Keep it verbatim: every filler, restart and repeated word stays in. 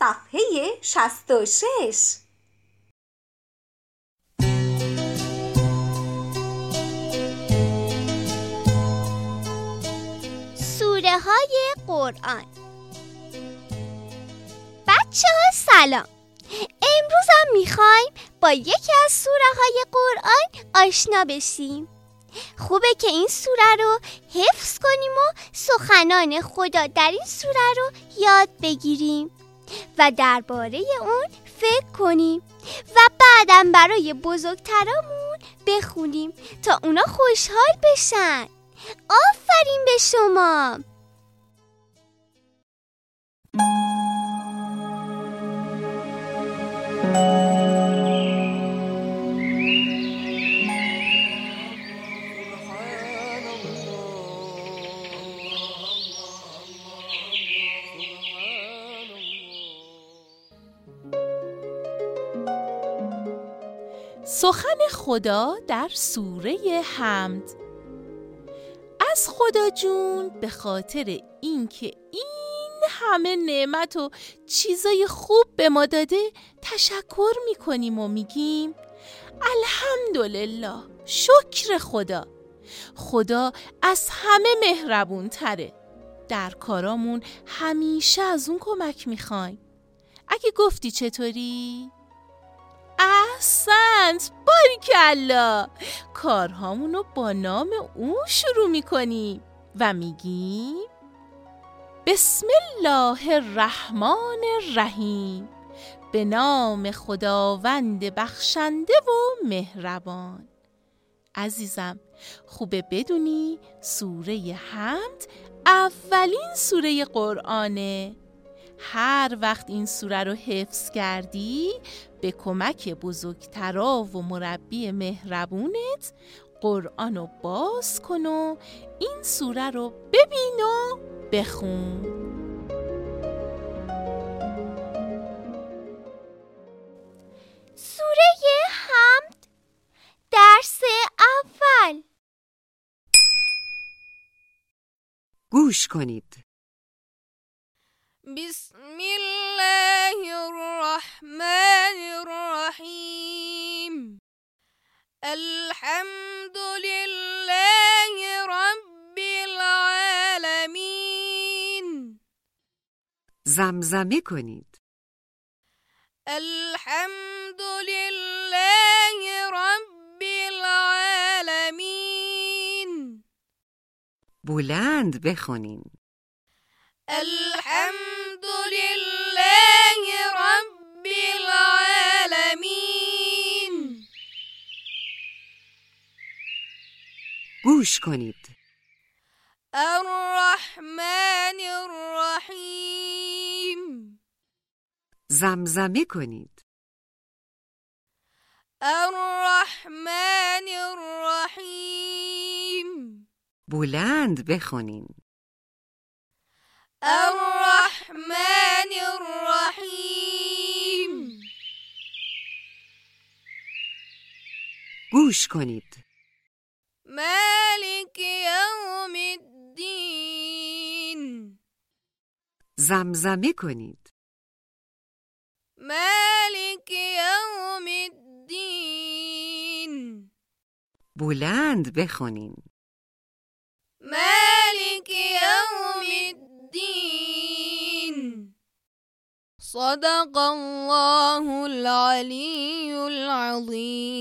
صفحه شصت و شش. سوره های قرآن. بچه ها سلام. امروز هم میخوایم با یکی از سوره های قرآن آشنا بشیم. خوبه که این سوره رو حفظ کنیم و سخنان خدا در این سوره رو یاد بگیریم و درباره اون فکر کنیم و بعدم برای بزرگترامون بخونیم تا اونا خوشحال بشن. آفرین به شما. سخن خدا در سوره حمد. از خدا جون به خاطر اینکه این همه نعمت و چیزای خوب به ما داده تشکر میکنیم و میگیم الحمدلله، شکر خدا. خدا از همه مهربون تره. در کارامون همیشه از اون کمک میخوایم. اگه گفتی چطوری؟ احسنت، باریکالله. کارهامونو با نام اون شروع میکنیم و میگیم بسم الله الرحمن الرحیم، به نام خداوند بخشنده و مهربان. عزیزم، خوبه بدونی سوره حمد اولین سوره قرآنه. هر وقت این سوره رو حفظ کردی به کمک بزرگترا و مربی مهربونت قرآن رو باز کن و این سوره رو ببین و بخون. سوره حمد، درس اول. گوش کنید. بسم الله الرحمن الرحیم. الحمد لله رب العالمین. زمزمه کنید. الحمد لله رب العالمین. بلند بخونین. الحمد لله رب العالمین. گوش کنید. الرحمن الرحیم. زمزمه کنید. الرحمن الرحیم. بلند بخونین. الرحمن الرحیم. گوش کنید. مالک یوم الدین. زمزمه کنید. مالک یوم الدین. بلند بخونین. مالک یوم الدین. صدق الله العلی العظیم.